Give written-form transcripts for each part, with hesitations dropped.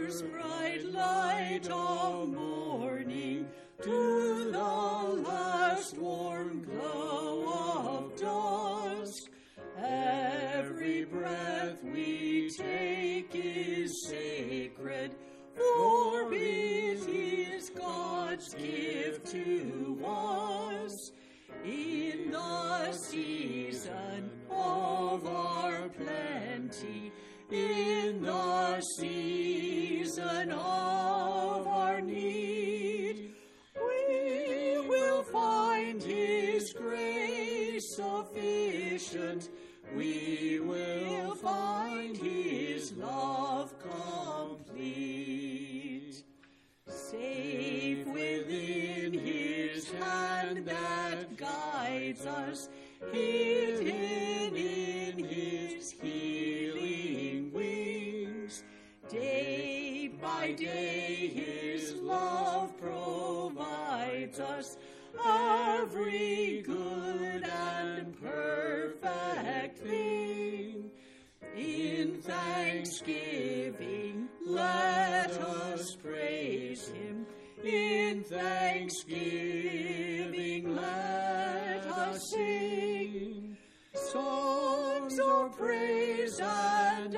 first bright light of morning to the last warm glow of dusk. Every breath we take is sacred, for it is God's gift to us. In the season of our plenty, in the season of our need, we will find His grace sufficient. We will find His love complete. Safe within His hand that guides us, hidden in His healing wings. Day by day His love provides us every good and perfect thing. In thanksgiving, let us praise Him. In thanksgiving, let us sing songs of praise and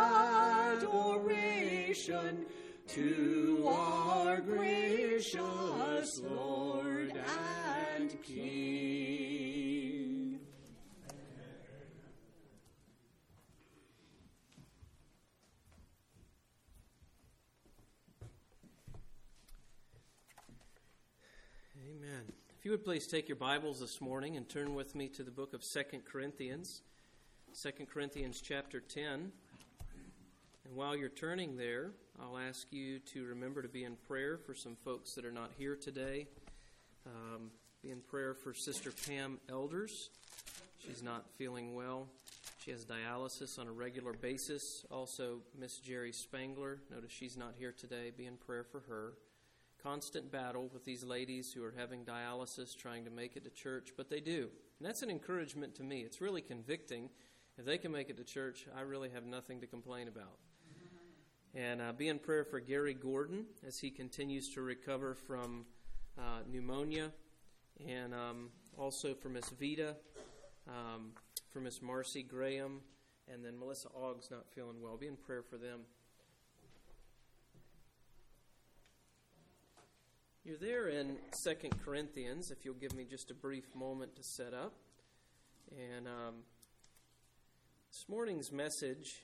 adoration to our gracious Lord and King. Amen. If you would please take your Bibles this morning and turn with me to the book of 2 Corinthians. 2 Corinthians chapter 10. And while you're turning there, I'll ask you to remember to be in prayer for some folks that are not here today. Be in prayer for Sister Pam Elders. She's not feeling well. She has dialysis on a regular basis. Also, Miss Jerry Spangler. Notice she's not here today. Be in prayer for her. Constant battle with these ladies who are having dialysis, trying to make it to church, but they do. And that's an encouragement to me. It's really convicting. If they can make it to church, I really have nothing to complain about. And be in prayer for Gary Gordon as he continues to recover from pneumonia, and also for Miss Vita, for Miss Marcy Graham, and then Melissa Ogg's not feeling well. Be in prayer for them. You're there in 2 Corinthians, if you'll give me just a brief moment to set up. And this morning's message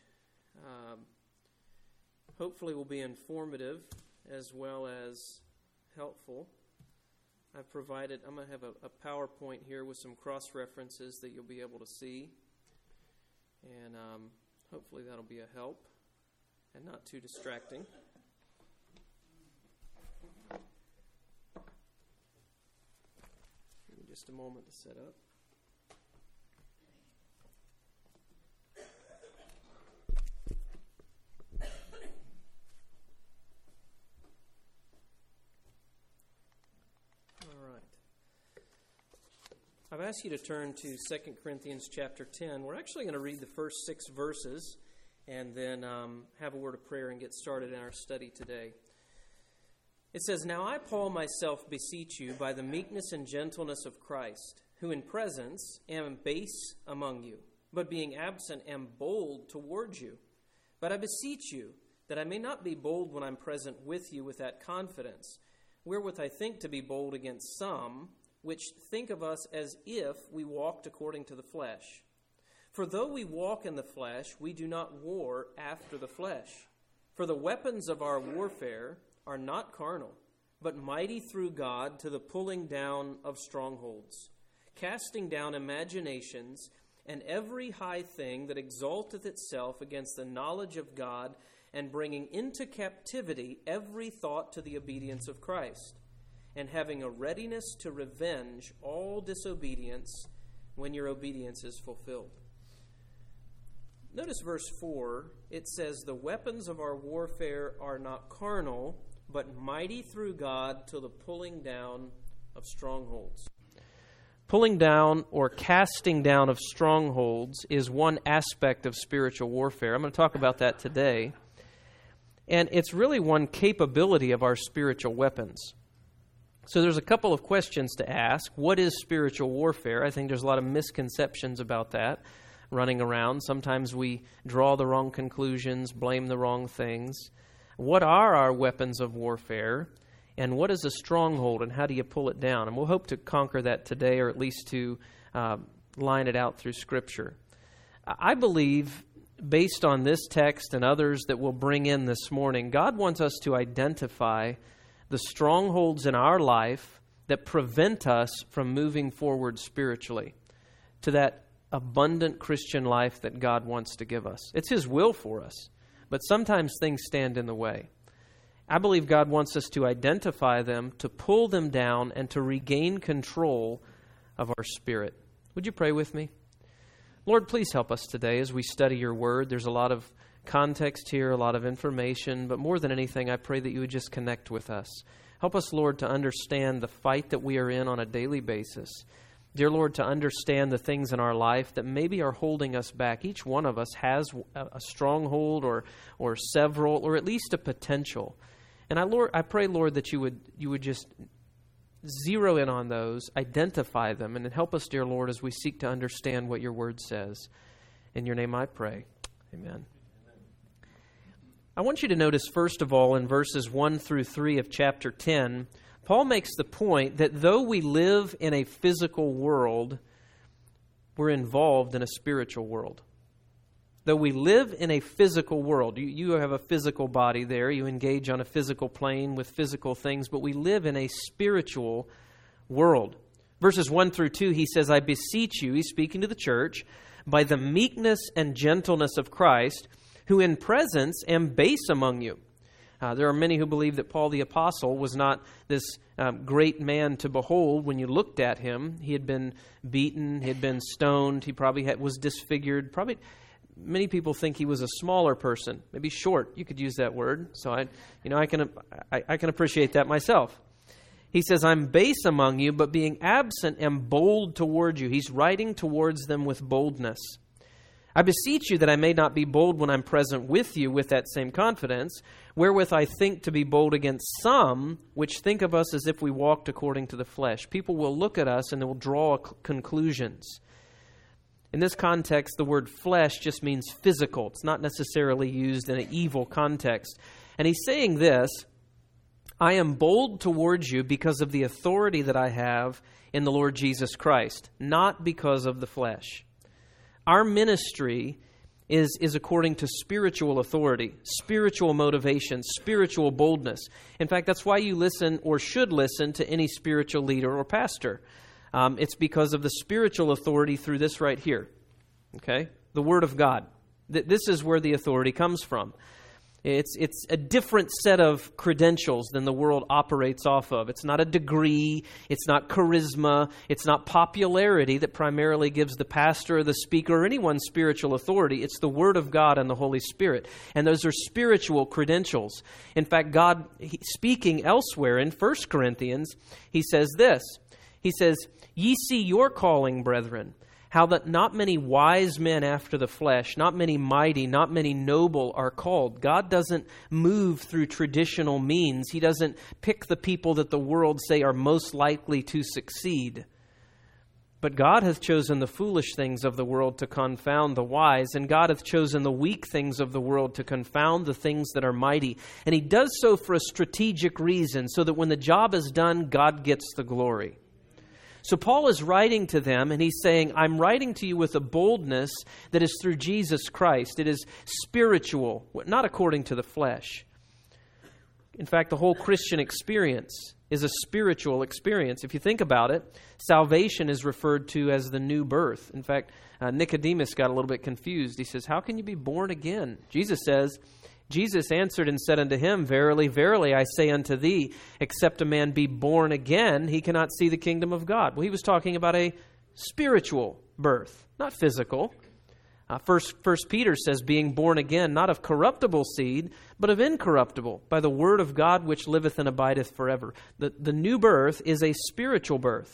hopefully will be informative as well as helpful. I'm going to have a PowerPoint here with some cross-references that you'll be able to see. And hopefully that'll be a help and not too distracting. Give me just a moment to set up. I've asked you to turn to 2 Corinthians chapter 10. We're actually going to read the first 6 verses and then have a word of prayer and get started in our study today. It says, "Now I, Paul, myself beseech you by the meekness and gentleness of Christ, who in presence am base among you, but being absent am bold towards you. But I beseech you that I may not be bold when I'm present with you with that confidence, wherewith I think to be bold against some, which think of us as if we walked according to the flesh. For though we walk in the flesh, we do not war after the flesh. For the weapons of our warfare are not carnal, but mighty through God to the pulling down of strongholds, casting down imaginations and every high thing that exalteth itself against the knowledge of God, and bringing into captivity every thought to the obedience of Christ, and having a readiness to revenge all disobedience when your obedience is fulfilled." Notice verse 4. It says, "The weapons of our warfare are not carnal, but mighty through God to the pulling down of strongholds." Pulling down or casting down of strongholds is one aspect of spiritual warfare. I'm going to talk about that today. and it's really one capability of our spiritual weapons. So there's a couple of questions to ask. What is spiritual warfare? I think there's a lot of misconceptions about that running around. Sometimes we draw the wrong conclusions, blame the wrong things. What are our weapons of warfare? And what is a stronghold, and how do you pull it down? And we'll hope to conquer that today, or at least to line it out through Scripture. I believe, based on this text and others that we'll bring in this morning, God wants us to identify the strongholds in our life that prevent us from moving forward spiritually to that abundant Christian life that God wants to give us. It's His will for us, but sometimes things stand in the way. I believe God wants us to identify them, to pull them down, and to regain control of our spirit. Would you pray with me? Lord, please help us today as we study your word. There's a lot of context here, a lot of information, but more than anything, I pray that you would just connect with us. Help us, Lord, to understand the fight that we are in on a daily basis. Dear Lord, to understand the things in our life that maybe are holding us back. Each one of us has a stronghold or several, or at least a potential. And I pray, Lord, that you would just zero in on those, identify them, and help us, dear Lord, as we seek to understand what your word says. In your name I pray. Amen. I want you to notice, first of all, in verses 1 through 3 of chapter 10, Paul makes the point that though we live in a physical world, we're involved in a spiritual world. Though we live in a physical world, you have a physical body there, you engage on a physical plane with physical things, but we live in a spiritual world. Verses 1 through 2, he says, I beseech you, he's speaking to the church, by the meekness and gentleness of Christ, who in presence am base among you. There are many who believe that Paul the Apostle was not this great man to behold when you looked at him. He had been beaten, he had been stoned, he probably was disfigured. Probably many people think he was a smaller person, maybe short. You could use that word. So I can appreciate that myself. He says, I'm base among you, but being absent am bold toward you. He's writing towards them with boldness. I beseech you that I may not be bold when I'm present with you with that same confidence, wherewith I think to be bold against some, which think of us as if we walked according to the flesh. People will look at us and they will draw conclusions. In this context, the word flesh just means physical. It's not necessarily used in an evil context. And he's saying this, I am bold towards you because of the authority that I have in the Lord Jesus Christ, not because of the flesh. Our ministry is according to spiritual authority, spiritual motivation, spiritual boldness. In fact, that's why you listen or should listen to any spiritual leader or pastor. It's because of the spiritual authority through this right here, okay? The Word of God. This is where the authority comes from. It's a different set of credentials than the world operates off of. It's not a degree. It's not charisma. It's not popularity that primarily gives the pastor or the speaker or anyone spiritual authority. It's the Word of God and the Holy Spirit. And those are spiritual credentials. In fact, God, speaking elsewhere in 1 Corinthians, he says this. He says, Ye see your calling, brethren, how that not many wise men after the flesh, not many mighty, not many noble are called. God doesn't move through traditional means. He doesn't pick the people that the world say are most likely to succeed. But God hath chosen the foolish things of the world to confound the wise, and God hath chosen the weak things of the world to confound the things that are mighty. And He does so for a strategic reason, so that when the job is done, God gets the glory. So Paul is writing to them, and he's saying, I'm writing to you with a boldness that is through Jesus Christ. It is spiritual, not according to the flesh. In fact, the whole Christian experience is a spiritual experience. If you think about it, salvation is referred to as the new birth. In fact, Nicodemus got a little bit confused. He says, how can you be born again? Jesus answered and said unto him, Verily, verily, I say unto thee, except a man be born again, he cannot see the kingdom of God. Well, he was talking about a spiritual birth, not physical. First Peter says, being born again, not of corruptible seed, but of incorruptible, by the word of God which liveth and abideth forever. The new birth is a spiritual birth.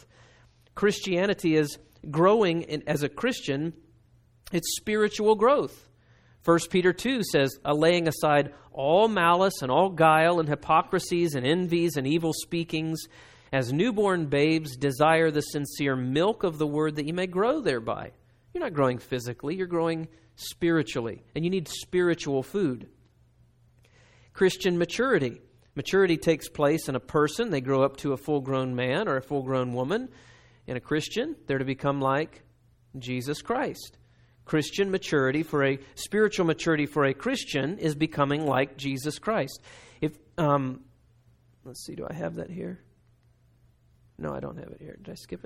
Christianity is growing as a Christian, it's spiritual growth. 1 Peter 2 says, laying aside all malice and all guile and hypocrisies and envies and evil speakings, as newborn babes desire the sincere milk of the word that you may grow thereby. You're not growing physically, you're growing spiritually, and you need spiritual food. Christian maturity. Maturity takes place in a person. They grow up to a full-grown man or a full-grown woman. In a Christian, they're to become like Jesus Christ. Christian maturity spiritual maturity for a Christian is becoming like Jesus Christ. Let's see, do I have that here? No, I don't have it here. Did I skip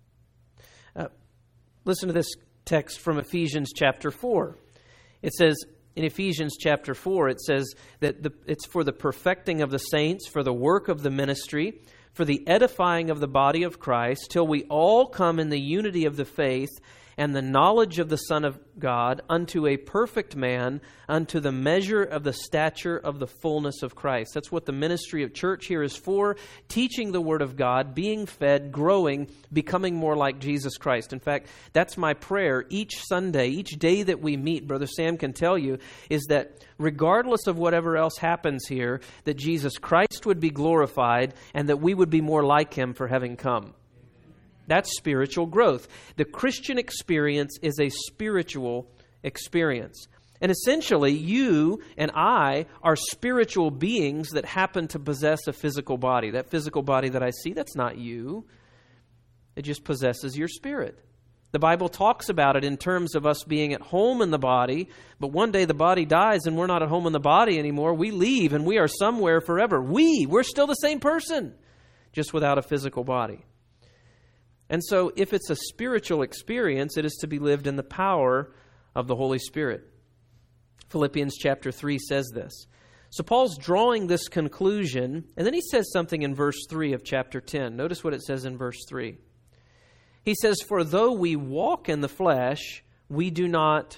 it? Listen to this text from Ephesians chapter 4. It says, in Ephesians chapter 4, it says that it's for the perfecting of the saints, for the work of the ministry, for the edifying of the body of Christ, till we all come in the unity of the faith and the knowledge of the Son of God, unto a perfect man, unto the measure of the stature of the fullness of Christ. That's what the ministry of church here is for, teaching the Word of God, being fed, growing, becoming more like Jesus Christ. In fact, that's my prayer each Sunday, each day that we meet, Brother Sam can tell you, is that regardless of whatever else happens here, that Jesus Christ would be glorified and that we would be more like Him for having come. That's spiritual growth. The Christian experience is a spiritual experience. And essentially, you and I are spiritual beings that happen to possess a physical body. That physical body that I see, that's not you. It just possesses your spirit. The Bible talks about it in terms of us being at home in the body, but one day the body dies and we're not at home in the body anymore. We leave and we are somewhere forever. We're still the same person, just without a physical body. And so if it's a spiritual experience, it is to be lived in the power of the Holy Spirit. Philippians chapter 3 says this. So Paul's drawing this conclusion, and then he says something in verse 3 of chapter 10. Notice what it says in verse 3. He says, for though we walk in the flesh, we do not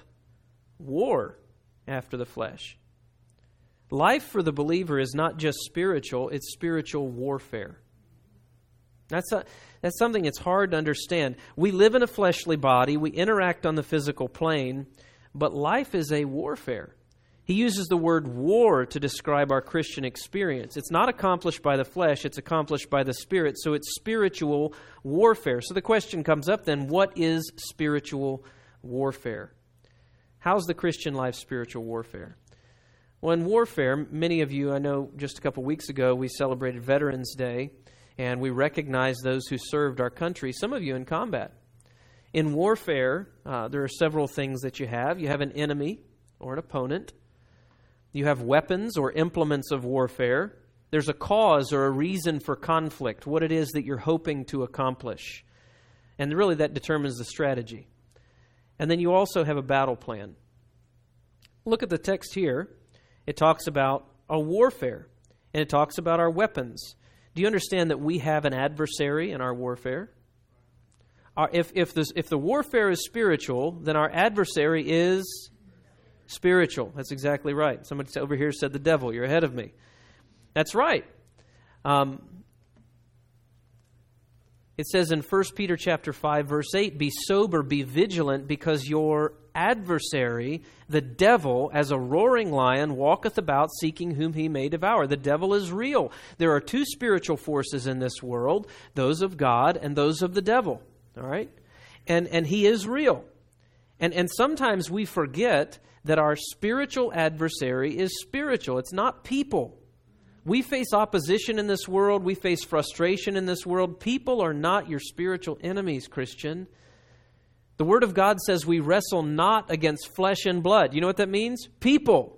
war after the flesh. Life for the believer is not just spiritual, it's spiritual warfare. That's something that's hard to understand. We live in a fleshly body. We interact on the physical plane. But life is a warfare. He uses the word war to describe our Christian experience. It's not accomplished by the flesh. It's accomplished by the Spirit. So it's spiritual warfare. So the question comes up then, what is spiritual warfare? How's the Christian life spiritual warfare? Well, in warfare, many of you, I know just a couple weeks ago, we celebrated Veterans Day. And we recognize those who served our country, some of you in combat. In warfare, there are several things that you have. You have an enemy or an opponent. You have weapons or implements of warfare. There's a cause or a reason for conflict, what it is that you're hoping to accomplish. And really that determines the strategy. And then you also have a battle plan. Look at the text here. It talks about a warfare, and it talks about our weapons. Do you understand that we have an adversary in our warfare? If the warfare is spiritual, then our adversary is spiritual. That's exactly right. Somebody over here said the devil. You're ahead of me. That's right. It says in 1 Peter chapter 5, verse 8, be sober, be vigilant, because your adversary, the devil, as a roaring lion, walketh about seeking whom he may devour. The devil is real. There are two spiritual forces in this world, those of God and those of the devil. All right? And he is real. And sometimes we forget that our spiritual adversary is spiritual. It's not people. We face opposition in this world. We face frustration in this world. People are not your spiritual enemies, Christian. The Word of God says we wrestle not against flesh and blood. You know what that means? People.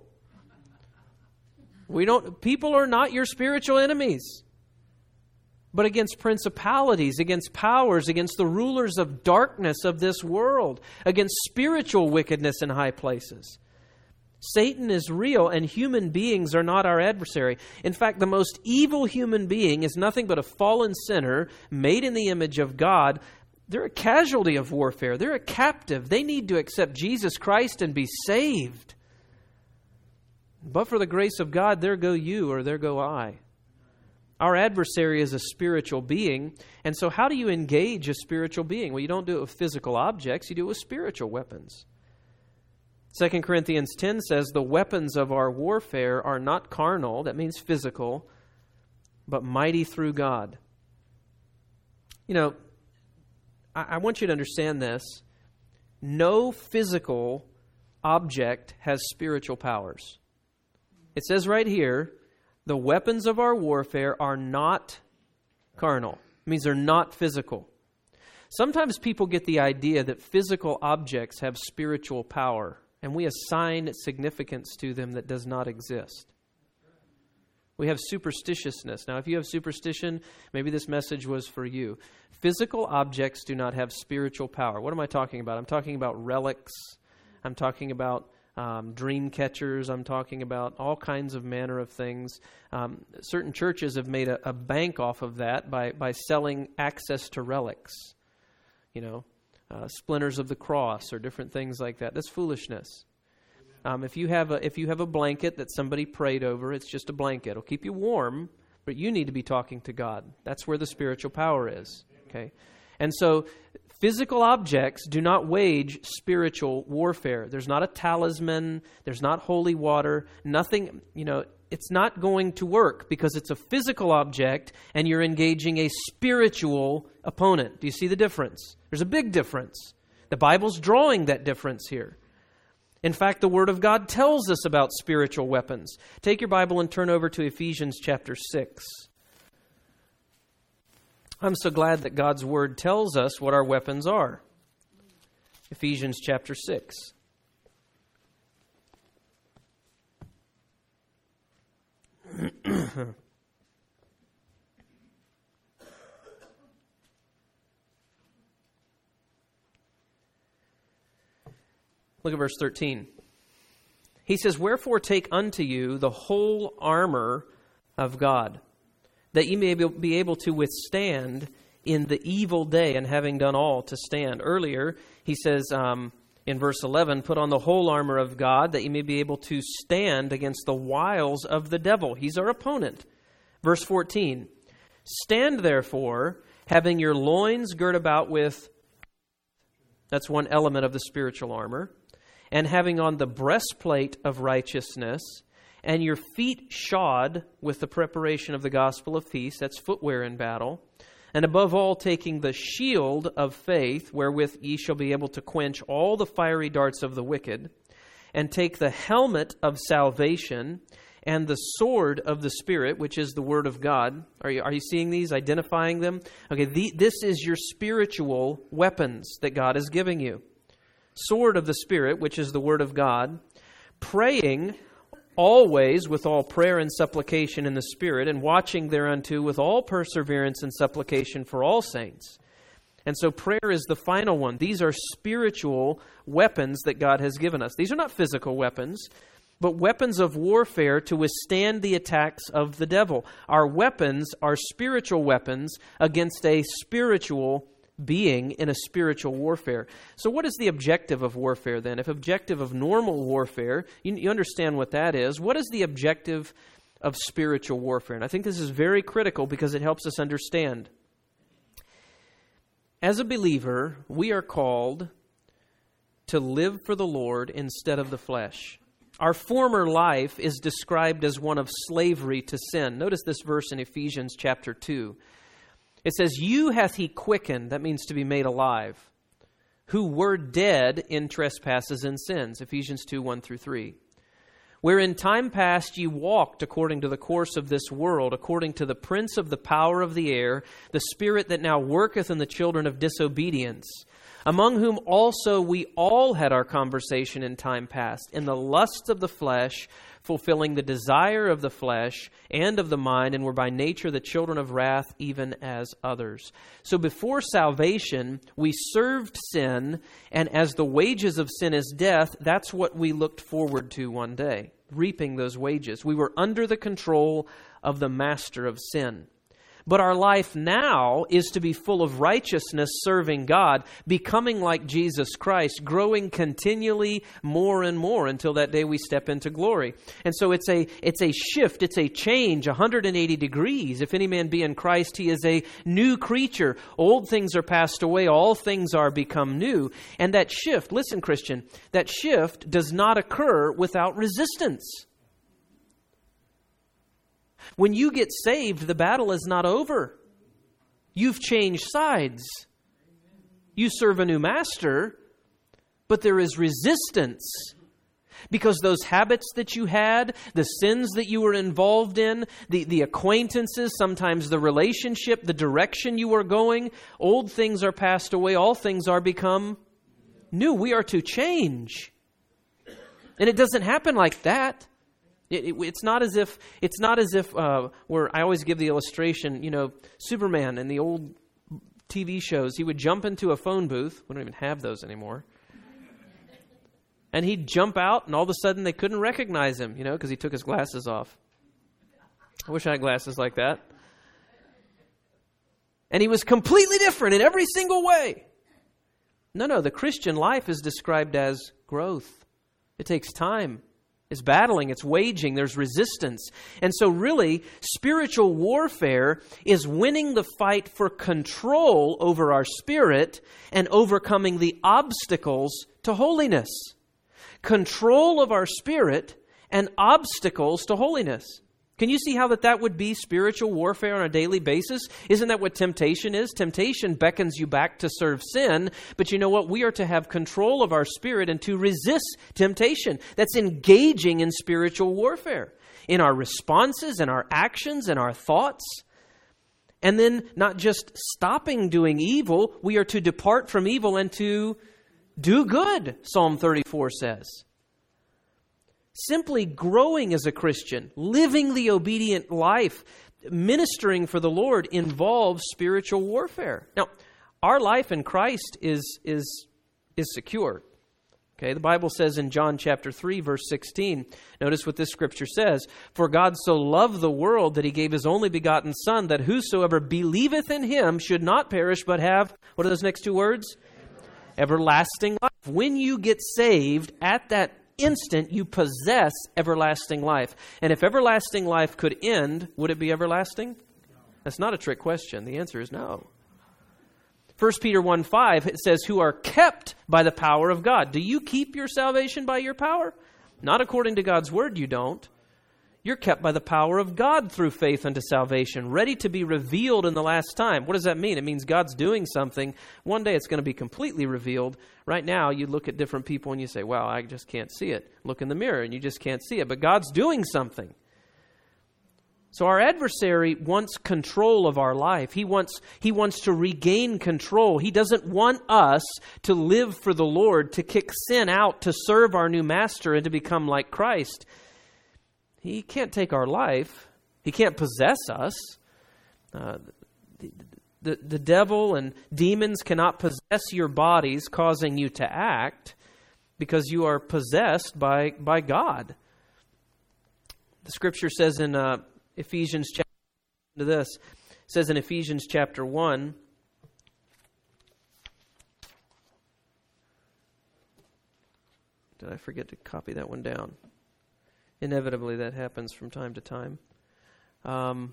People are not your spiritual enemies, but against principalities, against powers, against the rulers of darkness of this world, against spiritual wickedness in high places. Satan is real, and human beings are not our adversary. In fact, the most evil human being is nothing but a fallen sinner made in the image of God. They're a casualty of warfare. They're a captive. They need to accept Jesus Christ and be saved. But for the grace of God, there go you or there go I. Our adversary is a spiritual being. And so how do you engage a spiritual being? Well, you don't do it with physical objects. You do it with spiritual weapons. 2 Corinthians 10 says, the weapons of our warfare are not carnal, that means physical, but mighty through God. You know, I want you to understand this. No physical object has spiritual powers. It says right here, the weapons of our warfare are not carnal. It means they're not physical. Sometimes people get the idea that physical objects have spiritual power, and we assign significance to them that does not exist. We have superstitiousness. Now, if you have superstition, maybe this message was for you. Physical objects do not have spiritual power. What am I talking about? I'm talking about relics. I'm talking about dream catchers. I'm talking about all kinds of manner of things. Certain churches have made a bank off of that by selling access to relics. You know, splinters of the cross or different things like that. That's foolishness. If you have a blanket that somebody prayed over, it's just a blanket. It'll keep you warm, but you need to be talking to God. That's where the spiritual power is. Okay, and so physical objects do not wage spiritual warfare. There's not a talisman. There's not holy water. Nothing. You know, it's not going to work because it's a physical object, and you're engaging a spiritual opponent. Do you see the difference? There's a big difference. The Bible's drawing that difference here. In fact, the Word of God tells us about spiritual weapons. Take your Bible and turn over to Ephesians chapter 6. I'm so glad that God's Word tells us what our weapons are. Ephesians chapter 6. Look at verse 13. He says, wherefore take unto you the whole armor of God, that ye may be able to withstand in the evil day, and having done all to stand. Earlier, he says in verse 11, put on the whole armor of God, that ye may be able to stand against the wiles of the devil. He's our opponent. Verse 14, stand therefore, having your loins girt about with, that's one element of the spiritual armor, and having on the breastplate of righteousness, and your feet shod with the preparation of the gospel of peace, that's footwear in battle, and above all taking the shield of faith, wherewith ye shall be able to quench all the fiery darts of the wicked, and take the helmet of salvation, and the sword of the Spirit, which is the Word of God. Are you seeing these, identifying them? Okay, this is your spiritual weapons that God is giving you. Sword of the Spirit, which is the Word of God, praying always with all prayer and supplication in the Spirit, and watching thereunto with all perseverance and supplication for all saints. And so prayer is the final one. These are spiritual weapons that God has given us. These are not physical weapons, but weapons of warfare to withstand the attacks of the devil. Our weapons are spiritual weapons against a spiritual being in a spiritual warfare. So what is the objective of warfare then? If objective of normal warfare, you understand what that is. What is the objective of spiritual warfare? And I think this is very critical because it helps us understand. As a believer, we are called to live for the Lord instead of the flesh. Our former life is described as one of slavery to sin. Notice this verse in Ephesians chapter 2. It says, you hath he quickened, that means to be made alive, who were dead in trespasses and sins. Ephesians 2, 1 through 3. Where in time past ye walked according to the course of this world, according to the prince of the power of the air, the spirit that now worketh in the children of disobedience, among whom also we all had our conversation in time past, in the lusts of the flesh, fulfilling the desire of the flesh and of the mind, and were by nature the children of wrath, even as others. So before salvation, we served sin, and as the wages of sin is death, that's what we looked forward to one day, reaping those wages. We were under the control of the master of sin. But our life now is to be full of righteousness, serving God, becoming like Jesus Christ, growing continually more and more until that day we step into glory. And so it's a shift, it's a change, 180 degrees. If any man be in Christ, he is a new creature. Old things are passed away, all things are become new. And that shift, listen, Christian, that shift does not occur without resistance. When you get saved, the battle is not over. You've changed sides. You serve a new master, but there is resistance. Because those habits that you had, the sins that you were involved in, the acquaintances, sometimes the relationship, the direction you were going, old things are passed away, all things are become new. We are to change. And it doesn't happen like that. It's not as if where I always give the illustration, Superman in the old TV shows, he would jump into a phone booth. We don't even have those anymore. And he'd jump out, and all of a sudden they couldn't recognize him, because he took his glasses off. I wish I had glasses like that. And he was completely different in every single way. No, the Christian life is described as growth. It takes time. It's battling, it's waging, there's resistance. And so really, spiritual warfare is winning the fight for control over our spirit and overcoming the obstacles to holiness. Control of our spirit and obstacles to holiness. Can you see how that would be spiritual warfare on a daily basis? Isn't that what temptation is? Temptation beckons you back to serve sin, but you know what? We are to have control of our spirit and to resist temptation. That's engaging in spiritual warfare, in our responses, in our actions, in our thoughts. And then not just stopping doing evil, we are to depart from evil and to do good, Psalm 34 says. Simply growing as a Christian, living the obedient life, ministering for the Lord involves spiritual warfare. Now, our life in Christ is secure. Okay, the Bible says in John chapter 3, verse 16, notice what this scripture says, "For God so loved the world that he gave his only begotten Son, that whosoever believeth in him should not perish, but have," what are those next two words? Everlasting life. When you get saved, at that instant you possess everlasting life. And if everlasting life could end, would it be everlasting? That's not a trick question. The answer is no. 1 Peter 1:5, it says, "Who are kept by the power of God." Do you keep your salvation by your power? Not according to God's word, you don't. You're kept by the power of God through faith unto salvation, ready to be revealed in the last time. What does that mean? It means God's doing something. One day it's going to be completely revealed. Right now, you look at different people and you say, "Wow, I just can't see it." Look in the mirror and you just can't see it. But God's doing something. So our adversary wants control of our life. He wants to regain control. He doesn't want us to live for the Lord, to kick sin out, to serve our new master, and to become like Christ. He can't take our life. He can't possess us. The devil and demons cannot possess your bodies, causing you to act, because you are possessed by God. The scripture says in Ephesians chapter 1, did I forget to copy that one down? Inevitably, that happens from time to time. I'm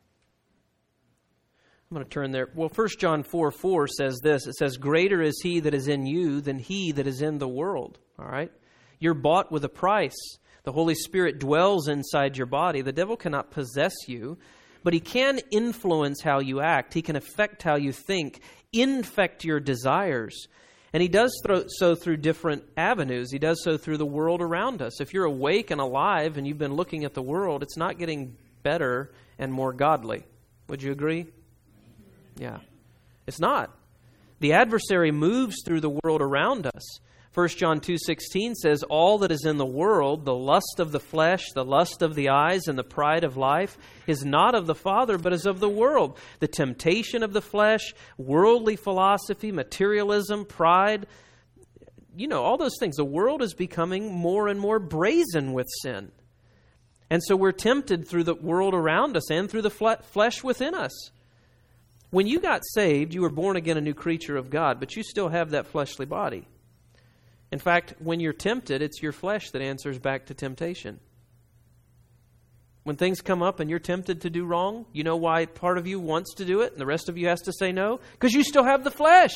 going to turn there. Well, 1 John 4:4 says this. It says, "Greater is he that is in you than he that is in the world." All right? You're bought with a price. The Holy Spirit dwells inside your body. The devil cannot possess you, but he can influence how you act. He can affect how you think, infect your desires. And he does so through different avenues. He does so through the world around us. If you're awake and alive and you've been looking at the world, it's not getting better and more godly. Would you agree? Yeah. It's not. The adversary moves through the world around us. 1 John 2:16 says, "All that is in the world, the lust of the flesh, the lust of the eyes, and the pride of life, is not of the Father, but is of the world. The temptation of the flesh, worldly philosophy, materialism, pride," all those things. The world is becoming more and more brazen with sin. And so we're tempted through the world around us and through the flesh within us. When you got saved, you were born again a new creature of God, but you still have that fleshly body. In fact, when you're tempted, it's your flesh that answers back to temptation. When things come up and you're tempted to do wrong, you know why part of you wants to do it and the rest of you has to say no? Because you still have the flesh.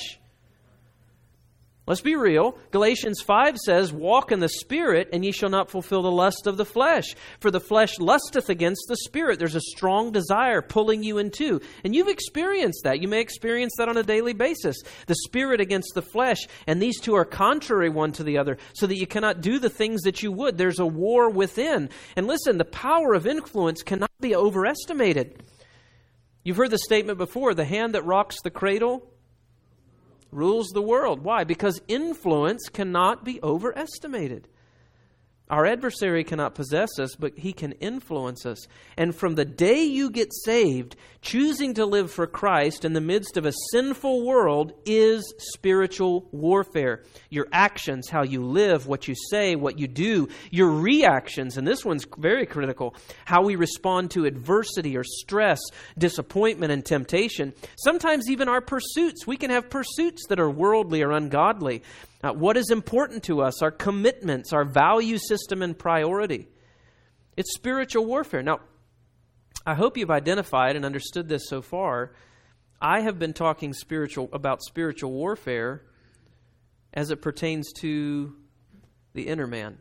Let's be real. Galatians 5 says, walk in the Spirit, and ye shall not fulfill the lust of the flesh. For the flesh lusteth against the Spirit. There's a strong desire pulling you in two. And you've experienced that. You may experience that on a daily basis. The Spirit against the flesh. And these two are contrary one to the other, so that you cannot do the things that you would. There's a war within. And listen, the power of influence cannot be overestimated. You've heard the statement before, the hand that rocks the cradle rules the world. Why? Because influence cannot be overestimated. Our adversary cannot possess us, but he can influence us. And from the day you get saved, choosing to live for Christ in the midst of a sinful world is spiritual warfare. Your actions, how you live, what you say, what you do, your reactions, and this one's very critical, how we respond to adversity or stress, disappointment and temptation. Sometimes even our pursuits. We can have pursuits that are worldly or ungodly. What is important to us, our commitments, our value system and priority. It's spiritual warfare. Now, I hope you've identified and understood this so far. I have been talking about spiritual warfare as it pertains to the inner man.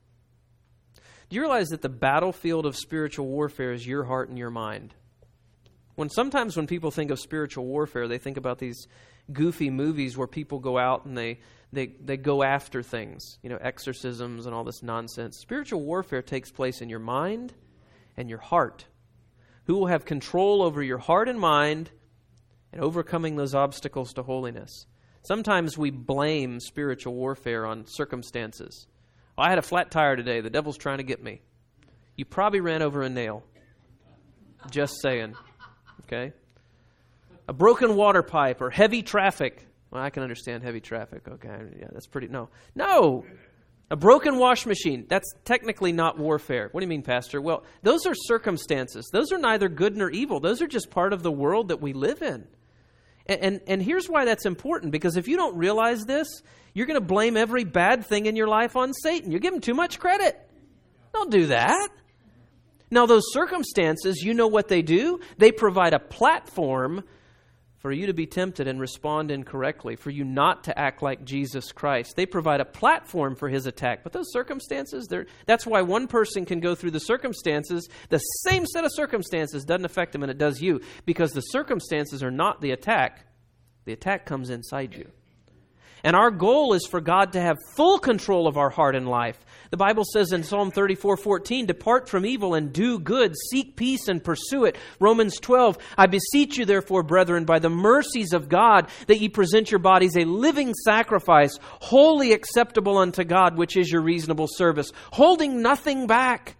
Do you realize that the battlefield of spiritual warfare is your heart and your mind? Sometimes when people think of spiritual warfare, they think about these goofy movies where people go out and they go after things, exorcisms and all this nonsense. Spiritual warfare takes place in your mind and your heart. Who will have control over your heart and mind and overcoming those obstacles to holiness? Sometimes we blame spiritual warfare on circumstances. I had a flat tire today. The devil's trying to get me. You probably ran over a nail. Just saying. Okay? A broken water pipe or heavy traffic. Well, I can understand heavy traffic. Okay, yeah, that's pretty... No! A broken wash machine. That's technically not warfare. What do you mean, Pastor? Well, those are circumstances. Those are neither good nor evil. Those are just part of the world that we live in. And here's why that's important. Because if you don't realize this, you're going to blame every bad thing in your life on Satan. You're giving too much credit. Don't do that. Now, those circumstances, you know what they do? They provide a platform for you to be tempted and respond incorrectly, for you not to act like Jesus Christ. They provide a platform for his attack. But those circumstances, that's why one person can go through the circumstances. The same set of circumstances doesn't affect them and it does you, because the circumstances are not the attack. The attack comes inside you. And our goal is for God to have full control of our heart and life. The Bible says in Psalm 34:14, depart from evil and do good, seek peace and pursue it. Romans 12, I beseech you therefore, brethren, by the mercies of God, that ye present your bodies a living sacrifice, wholly acceptable unto God, which is your reasonable service, holding nothing back.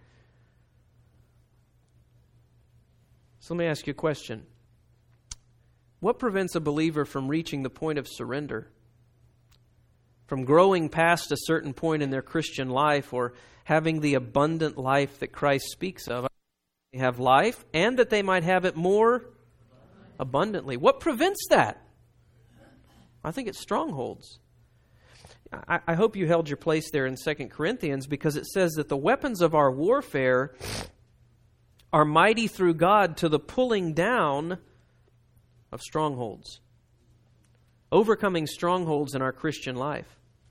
So let me ask you a question. What prevents a believer from reaching the point of surrender? From growing past a certain point in their Christian life or having the abundant life that Christ speaks of? They have life and that they might have it more abundantly. What prevents that? I think it's strongholds. I hope you held your place there in 2 Corinthians, because it says that the weapons of our warfare are mighty through God to the pulling down of strongholds. Overcoming strongholds in our Christian life.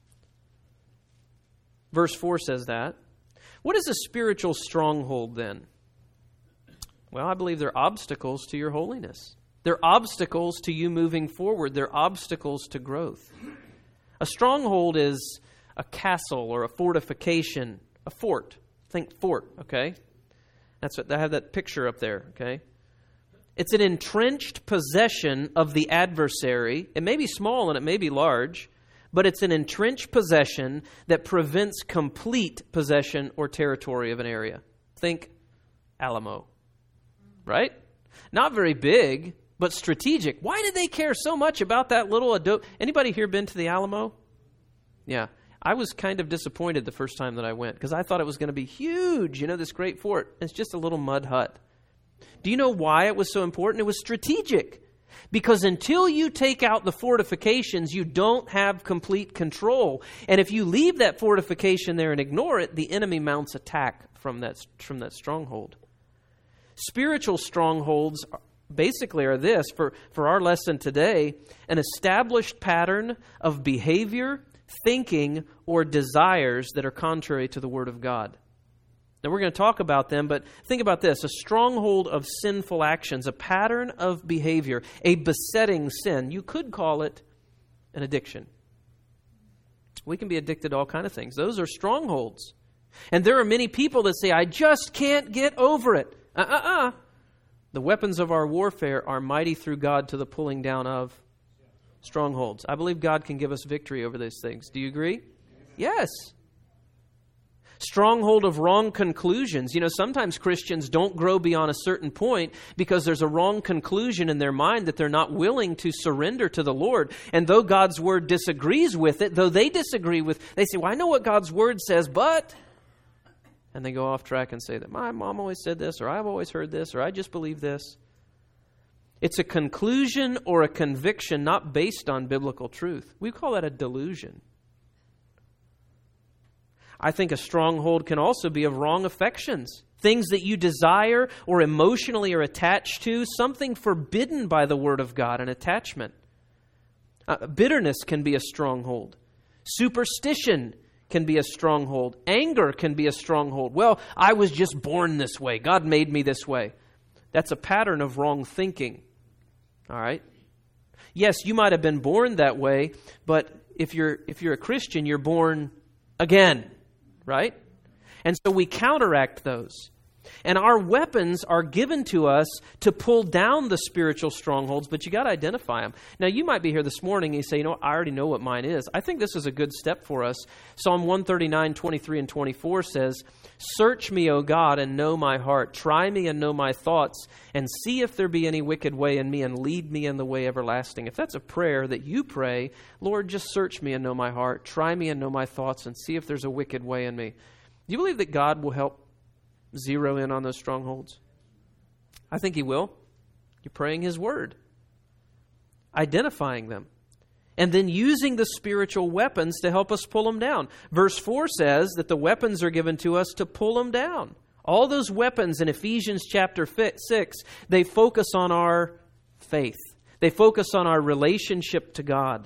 Verse 4 says that. What is a spiritual stronghold then? Well, I believe they're obstacles to your holiness. They're obstacles to you moving forward. They're obstacles to growth. A stronghold is a castle or a fortification, a fort. Think fort, okay? That's what I have that picture up there, okay? It's an entrenched possession of the adversary. It may be small and it may be large, but it's an entrenched possession that prevents complete possession or territory of an area. Think Alamo, right? Not very big, but strategic. Why did they care so much about that little Anybody here been to the Alamo? Yeah. I was kind of disappointed the first time that I went because I thought it was going to be huge, this great fort. It's just a little mud hut. Do you know why it was so important? It was strategic. Because until you take out the fortifications, you don't have complete control. And if you leave that fortification there and ignore it, the enemy mounts attack from that stronghold. Spiritual strongholds basically are this, for our lesson today, an established pattern of behavior, thinking, or desires that are contrary to the Word of God. Now, we're going to talk about them, but think about this. A stronghold of sinful actions, a pattern of behavior, a besetting sin. You could call it an addiction. We can be addicted to all kinds of things. Those are strongholds. And there are many people that say, I just can't get over it. The weapons of our warfare are mighty through God to the pulling down of strongholds. I believe God can give us victory over these things. Do you agree? Yes. Stronghold of wrong conclusions. Sometimes Christians don't grow beyond a certain point because there's a wrong conclusion in their mind that they're not willing to surrender to the Lord. And though God's Word disagrees with it, though they disagree with, they say, well, I know what God's Word says, but... And they go off track and say that my mom always said this, or I've always heard this, or I just believe this. It's a conclusion or a conviction not based on biblical truth. We call that a delusion. I think a stronghold can also be of wrong affections. Things that you desire or emotionally are attached to, something forbidden by the Word of God, an attachment. Bitterness can be a stronghold. Superstition can be a stronghold. Anger can be a stronghold. Well, I was just born this way. God made me this way. That's a pattern of wrong thinking. All right? Yes, you might have been born that way, but if you're a Christian, you're born again. Right? And so we counteract those. And our weapons are given to us to pull down the spiritual strongholds, but you got to identify them. Now, you might be here this morning and you say, I already know what mine is. I think this is a good step for us. Psalm 139, 23 and 24 says, Search me, O God, and know my heart. Try me and know my thoughts, and see if there be any wicked way in me, and lead me in the way everlasting. If that's a prayer that you pray, Lord, just search me and know my heart. Try me and know my thoughts, and see if there's a wicked way in me. Do you believe that God will help zero in on those strongholds? I think He will. You're praying His Word, identifying them, and then using the spiritual weapons to help us pull them down. Verse 4 says that the weapons are given to us to pull them down. All those weapons in Ephesians chapter 6, they focus on our faith. They focus on our relationship to God.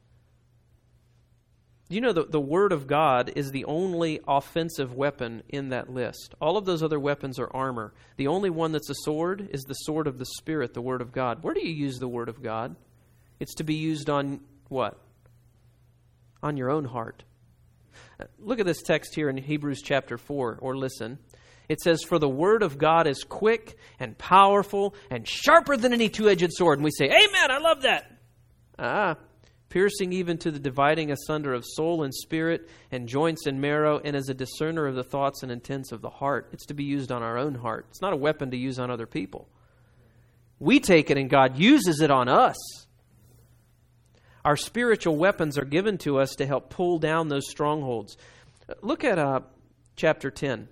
You know, the Word of God is the only offensive weapon in that list. All of those other weapons are armor. The only one that's a sword is the sword of the Spirit, the Word of God. Where do you use the Word of God? It's to be used on what? On your own heart. Look at this text here in Hebrews chapter 4, or listen. It says, For the Word of God is quick and powerful and sharper than any two-edged sword. And we say, Amen, I love that. Piercing even to the dividing asunder of soul and spirit and joints and marrow, and as a discerner of the thoughts and intents of the heart. It's to be used on our own heart. It's not a weapon to use on other people. We take it and God uses it on us. Our spiritual weapons are given to us to help pull down those strongholds. Look at chapter 10.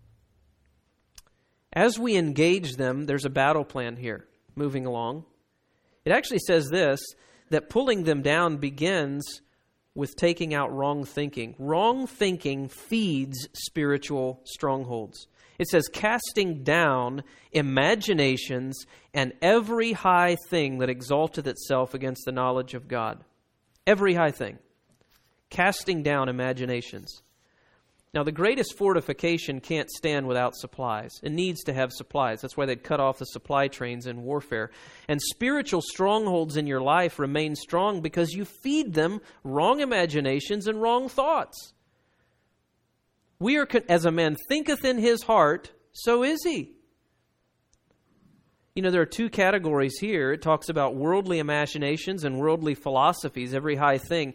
As we engage them, there's a battle plan here, moving along. It actually says this, that pulling them down begins with taking out wrong thinking. Wrong thinking feeds spiritual strongholds. It says, casting down imaginations and every high thing that exalteth itself against the knowledge of God. Every high thing. Casting down imaginations. Now, the greatest fortification can't stand without supplies. It needs to have supplies. That's why they'd cut off the supply trains in warfare. And spiritual strongholds in your life remain strong because you feed them wrong imaginations and wrong thoughts. We are, as a man thinketh in his heart, so is he. You know, there are two categories here. It talks about worldly imaginations and worldly philosophies, every high thing.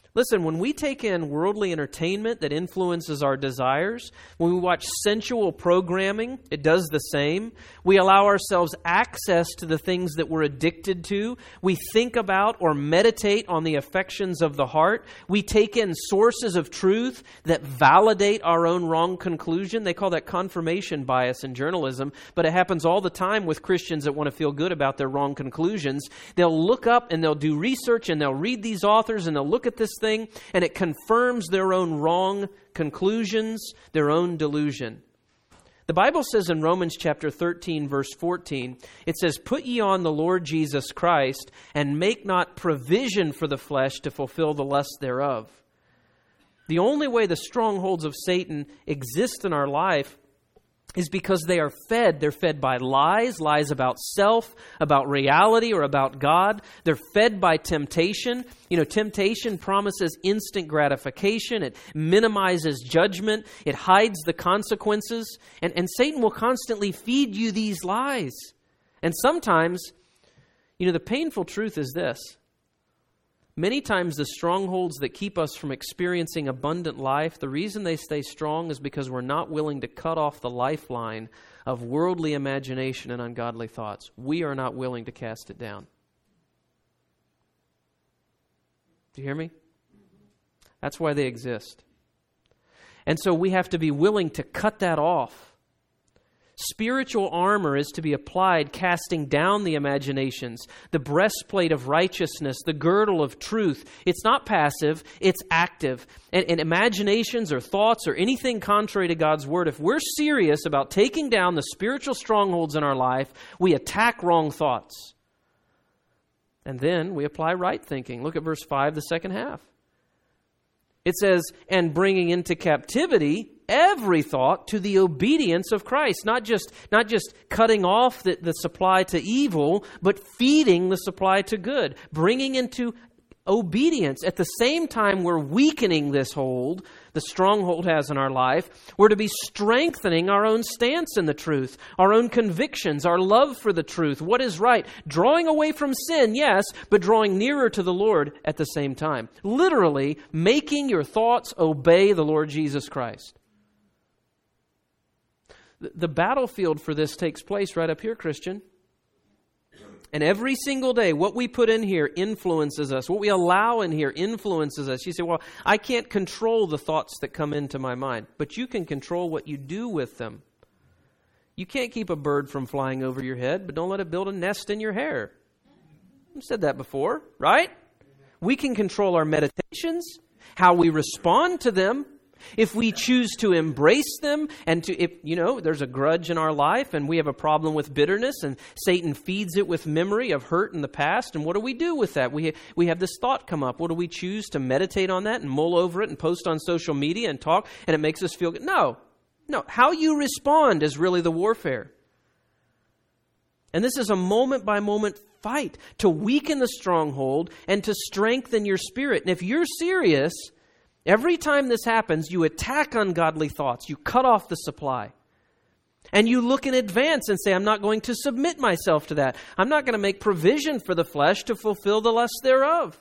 Listen, when we take in worldly entertainment that influences our desires, when we watch sensual programming, it does the same. We allow ourselves access to the things that we're addicted to. We think about or meditate on the affections of the heart. We take in sources of truth that validate our own wrong conclusion. They call that confirmation bias in journalism, but it happens all the time with Christians that want to feel good about their wrong conclusions. They'll look up and they'll do research and they'll read these authors and they'll look at this thing, and it confirms their own wrong conclusions, their own delusion. The Bible says in Romans chapter 13, verse 14, it says, "Put ye on the Lord Jesus Christ, and make not provision for the flesh to fulfill the lust thereof." The only way the strongholds of Satan exist in our life is because they are fed. They're fed by lies about self, about reality, or about God. They're fed by temptation. Temptation promises instant gratification. It minimizes judgment. It hides the consequences. And Satan will constantly feed you these lies. And sometimes, the painful truth is this. Many times the strongholds that keep us from experiencing abundant life, the reason they stay strong is because we're not willing to cut off the lifeline of worldly imagination and ungodly thoughts. We are not willing to cast it down. Do you hear me? That's why they exist. And so we have to be willing to cut that off. Spiritual armor is to be applied, casting down the imaginations, the breastplate of righteousness, the girdle of truth. It's not passive, it's active. And imaginations or thoughts or anything contrary to God's word, if we're serious about taking down the spiritual strongholds in our life, we attack wrong thoughts. And then we apply right thinking. Look at verse 5, the second half. It says, "And bringing into captivity every thought to the obedience of Christ." Not just cutting off the supply to evil, but feeding the supply to good. Bringing into obedience. At the same time we're weakening this hold, the stronghold has in our life, we're to be strengthening our own stance in the truth, our own convictions, our love for the truth, what is right. Drawing away from sin, yes, but drawing nearer to the Lord at the same time. Literally, making your thoughts obey the Lord Jesus Christ. The battlefield for this takes place right up here, Christian. And every single day, what we put in here influences us. What we allow in here influences us. You say, well, I can't control the thoughts that come into my mind. But you can control what you do with them. You can't keep a bird from flying over your head, but don't let it build a nest in your hair. I've said that before, right? We can control our meditations, how we respond to them. If we choose to embrace them and if there's a grudge in our life and we have a problem with bitterness and Satan feeds it with memory of hurt in the past, and what do we do with that? We have this thought come up. What do we choose to meditate on that and mull over it and post on social media and talk and it makes us feel good? No. How you respond is really the warfare. And this is a moment by moment fight to weaken the stronghold and to strengthen your spirit. And if you're serious, every time this happens, you attack ungodly thoughts. You cut off the supply. And you look in advance and say, I'm not going to submit myself to that. I'm not going to make provision for the flesh to fulfill the lust thereof.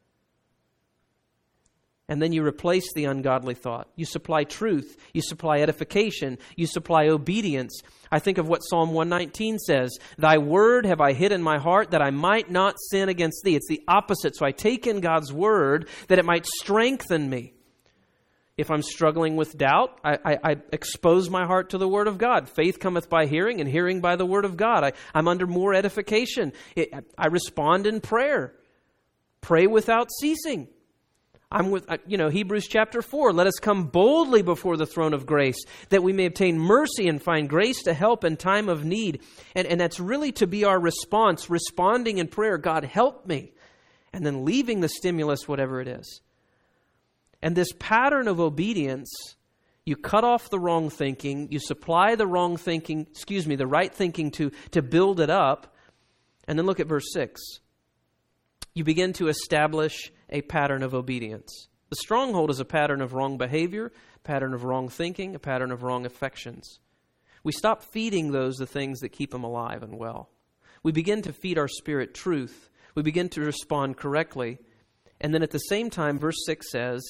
And then you replace the ungodly thought. You supply truth. You supply edification. You supply obedience. I think of what Psalm 119 says. Thy word have I hid in my heart that I might not sin against thee. It's the opposite. So I take in God's word that it might strengthen me. If I'm struggling with doubt, I expose my heart to the word of God. Faith cometh by hearing, and hearing by the word of God. I'm under more edification. I respond in prayer. Pray without ceasing. I'm with, Hebrews chapter 4. Let us come boldly before the throne of grace, that we may obtain mercy and find grace to help in time of need. And that's really to be our response, responding in prayer, God, help me. And then leaving the stimulus, whatever it is. And this pattern of obedience, you cut off the wrong thinking, you supply the the right thinking to build it up. And then look at verse 6. You begin to establish a pattern of obedience. The stronghold is a pattern of wrong behavior, a pattern of wrong thinking, a pattern of wrong affections. We stop feeding those the things that keep them alive and well. We begin to feed our spirit truth. We begin to respond correctly. And then at the same time, verse 6 says,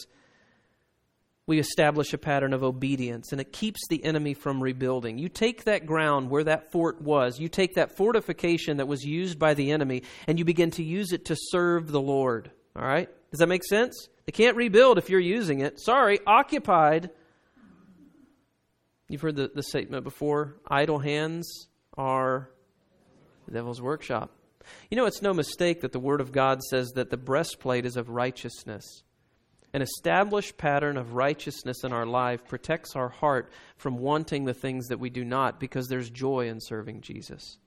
we establish a pattern of obedience, and it keeps the enemy from rebuilding. You take that ground where that fort was, you take that fortification that was used by the enemy, and you begin to use it to serve the Lord. All right? Does that make sense? They can't rebuild if you're using it. Sorry, occupied. You've heard the statement before, idle hands are the devil's workshop. You know, it's no mistake that the Word of God says that the breastplate is of righteousness. An established pattern of righteousness in our life protects our heart from wanting the things that we do not, because there's joy in serving Jesus.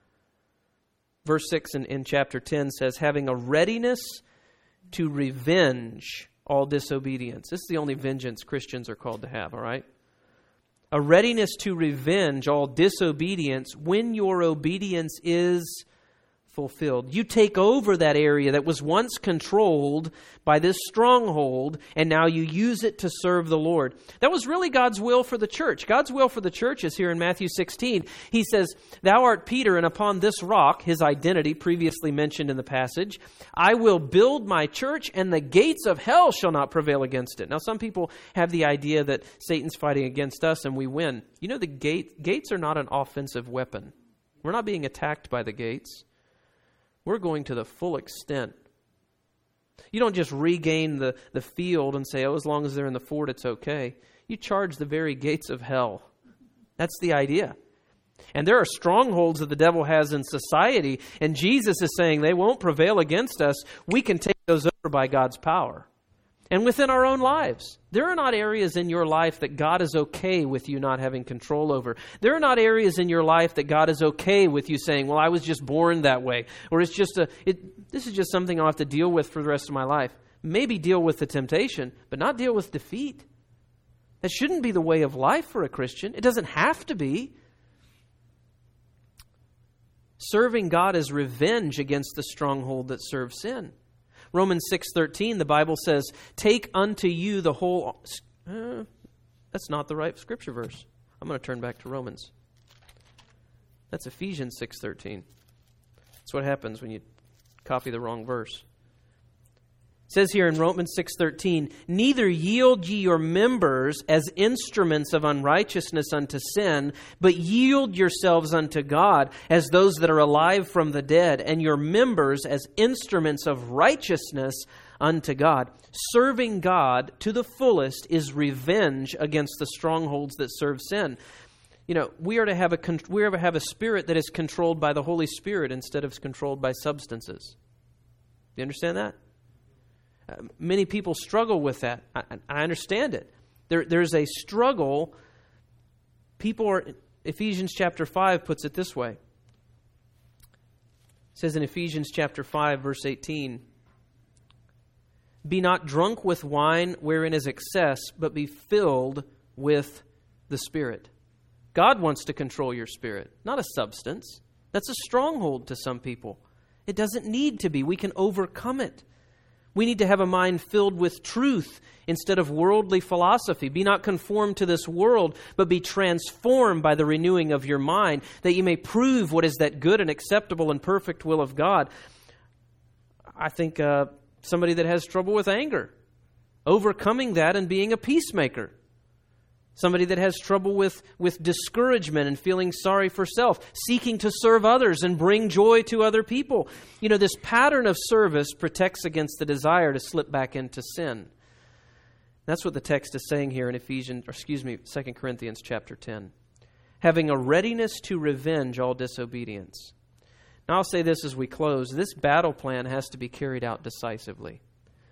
Verse 6 in chapter 10 says, having a readiness to revenge all disobedience. This is the only vengeance Christians are called to have, all right? A readiness to revenge all disobedience when your obedience is fulfilled. You take over that area that was once controlled by this stronghold, and now you use it to serve the Lord. That was really God's will for the church. God's will for the church is here in Matthew 16. He says, thou art Peter, and upon this rock, his identity previously mentioned in the passage, I will build my church, and the gates of hell shall not prevail against it. Now, some people have the idea that Satan's fighting against us and we win. You know, the gates are not an offensive weapon. We're not being attacked by the gates. We're going to the full extent. You don't just regain the field and say, oh, as long as they're in the fort, it's okay. You charge the very gates of hell. That's the idea. And there are strongholds that the devil has in society, and Jesus is saying they won't prevail against us. We can take those over by God's power. And within our own lives, there are not areas in your life that God is okay with you not having control over. There are not areas in your life that God is okay with you saying, well, I was just born that way. Or it's just this is just something I'll have to deal with for the rest of my life. Maybe deal with the temptation, but not deal with defeat. That shouldn't be the way of life for a Christian. It doesn't have to be. Serving God is revenge against the stronghold that serves sin. Romans 6:13, the Bible says, take unto you the whole... that's not the right scripture verse. I'm going to turn back to Romans. That's Ephesians 6:13. That's what happens when you copy the wrong verse. It says here in Romans 6:13, neither yield ye your members as instruments of unrighteousness unto sin, but yield yourselves unto God as those that are alive from the dead, and your members as instruments of righteousness unto God. Serving God to the fullest is revenge against the strongholds that serve sin. You know, we are to have a spirit that is controlled by the Holy Spirit instead of controlled by substances. Do you understand that? Many people struggle with that. I understand it. There's a struggle. Ephesians chapter 5 puts it this way. It says in Ephesians chapter 5, verse 18, be not drunk with wine wherein is excess, but be filled with the Spirit. God wants to control your spirit, not a substance. That's a stronghold to some people. It doesn't need to be. We can overcome it. We need to have a mind filled with truth instead of worldly philosophy. Be not conformed to this world, but be transformed by the renewing of your mind, that you may prove what is that good and acceptable and perfect will of God. I think somebody that has trouble with anger, overcoming that and being a peacemaker. Somebody that has trouble with discouragement and feeling sorry for self, seeking to serve others and bring joy to other people. You know, this pattern of service protects against the desire to slip back into sin. That's what the text is saying here in 2 Corinthians chapter 10. Having a readiness to revenge all disobedience. Now I'll say this as we close. This battle plan has to be carried out decisively.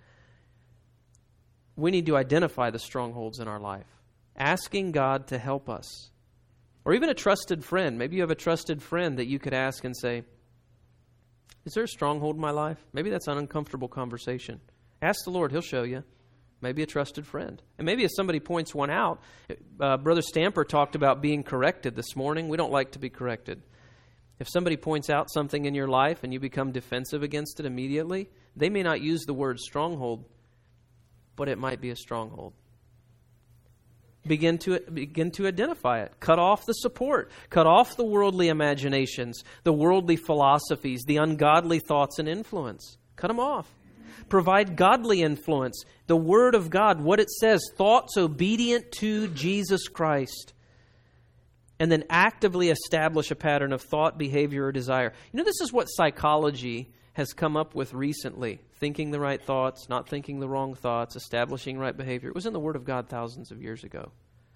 We need to identify the strongholds in our life. Asking God to help us. Or even a trusted friend. Maybe you have a trusted friend that you could ask and say, is there a stronghold in my life? Maybe that's an uncomfortable conversation. Ask the Lord, He'll show you. Maybe a trusted friend. And maybe if somebody points one out, Brother Stamper talked about being corrected this morning. We don't like to be corrected. If somebody points out something in your life and you become defensive against it immediately, they may not use the word stronghold, but it might be a stronghold. Begin to identify it. Cut off the support. Cut off the worldly imaginations, the worldly philosophies, the ungodly thoughts and influence. Cut them off. Provide godly influence, the Word of God, what it says, thoughts obedient to Jesus Christ. And then actively establish a pattern of thought, behavior, or desire. You know, this is what psychology has come up with recently. Thinking the right thoughts, not thinking the wrong thoughts, establishing right behavior. It was in the Word of God thousands of years ago.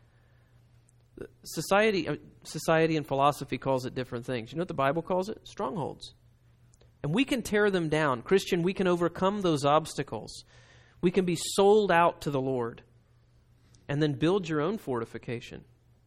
Society and philosophy calls it different things. You know what the Bible calls it? Strongholds. And we can tear them down. Christian, we can overcome those obstacles. We can be sold out to the Lord. And then build your own fortification.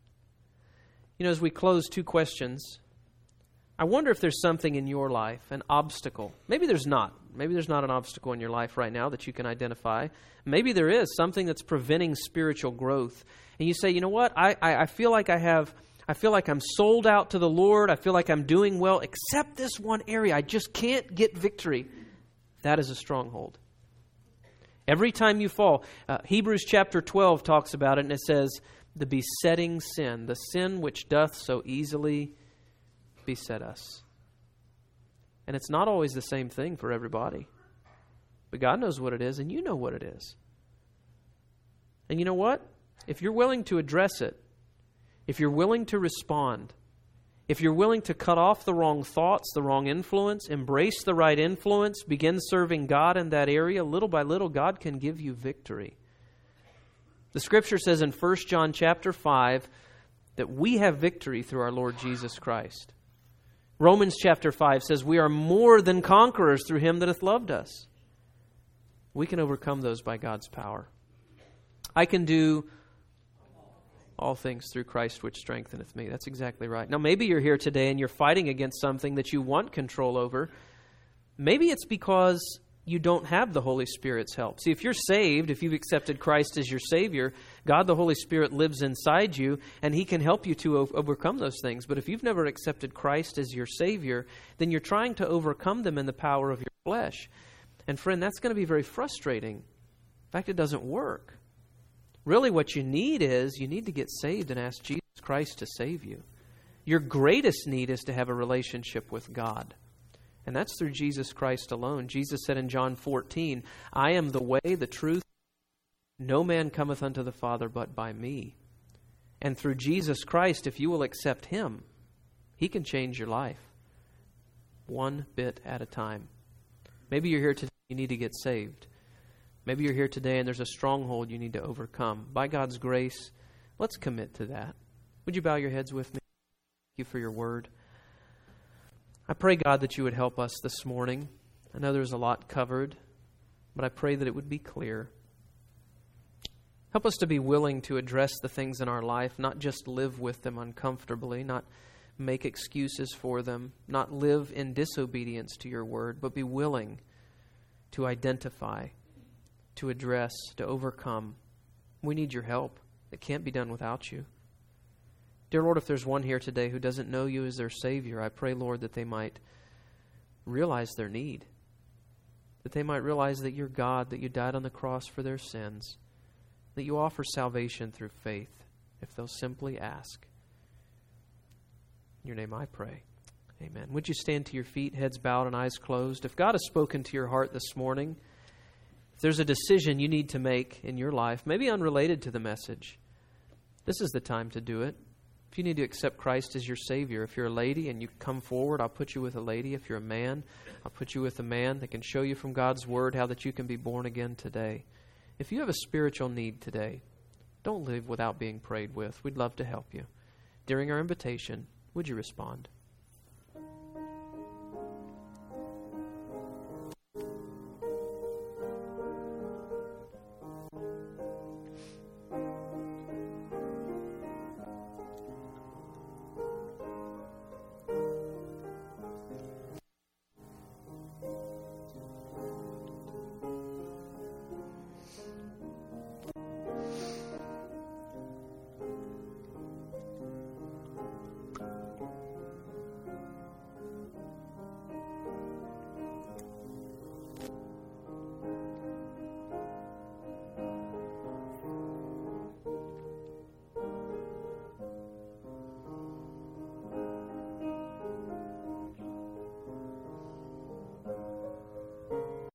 You know, as we close, 2 questions. I wonder if there's something in your life, an obstacle. Maybe there's not. Maybe there's not an obstacle in your life right now that you can identify. Maybe there is something that's preventing spiritual growth. And you say, you know what? I feel like I feel like I'm sold out to the Lord. I feel like I'm doing well, except this one area. I just can't get victory. That is a stronghold. Every time you fall, Hebrews chapter 12 talks about it, and it says, the besetting sin, the sin which doth so easily beset us. And it's not always the same thing for everybody. But God knows what it is, and you know what it is. And you know what? If you're willing to address it, if you're willing to respond, if you're willing to cut off the wrong thoughts, the wrong influence, embrace the right influence, begin serving God in that area, little by little, God can give you victory. The Scripture says in 1 John chapter 5 that we have victory through our Lord Jesus Christ. Romans chapter 5 says we are more than conquerors through Him that hath loved us. We can overcome those by God's power. I can do all things through Christ which strengtheneth me. That's exactly right. Now maybe you're here today and you're fighting against something that you want control over. Maybe it's because you don't have the Holy Spirit's help. See, if you're saved, if you've accepted Christ as your Savior, God the Holy Spirit lives inside you and He can help you to overcome those things. But if you've never accepted Christ as your Savior, then you're trying to overcome them in the power of your flesh. And friend, that's going to be very frustrating. In fact, it doesn't work. Really what you need to get saved and ask Jesus Christ to save you. Your greatest need is to have a relationship with God. And that's through Jesus Christ alone. Jesus said in John 14, I am the way, the truth. No man cometh unto the Father but by me. And through Jesus Christ, if you will accept Him, He can change your life. One bit at a time. Maybe you're here today, you need to get saved. Maybe you're here today and there's a stronghold you need to overcome. By God's grace, let's commit to that. Would you bow your heads with me? Thank you for your word. I pray, God, that you would help us this morning. I know there's a lot covered, but I pray that it would be clear. Help us to be willing to address the things in our life, not just live with them uncomfortably, not make excuses for them, not live in disobedience to your word, but be willing to identify, to address, to overcome. We need your help. It can't be done without you. Dear Lord, if there's one here today who doesn't know you as their Savior, I pray, Lord, that they might realize their need, that they might realize that you're God, that you died on the cross for their sins, that you offer salvation through faith, if they'll simply ask. In your name I pray. Amen. Would you stand to your feet, heads bowed and eyes closed? If God has spoken to your heart this morning, if there's a decision you need to make in your life, maybe unrelated to the message, this is the time to do it. If you need to accept Christ as your Savior, if you're a lady and you come forward, I'll put you with a lady. If you're a man, I'll put you with a man that can show you from God's Word how that you can be born again today. If you have a spiritual need today, don't live without being prayed with. We'd love to help you. During our invitation, would you respond?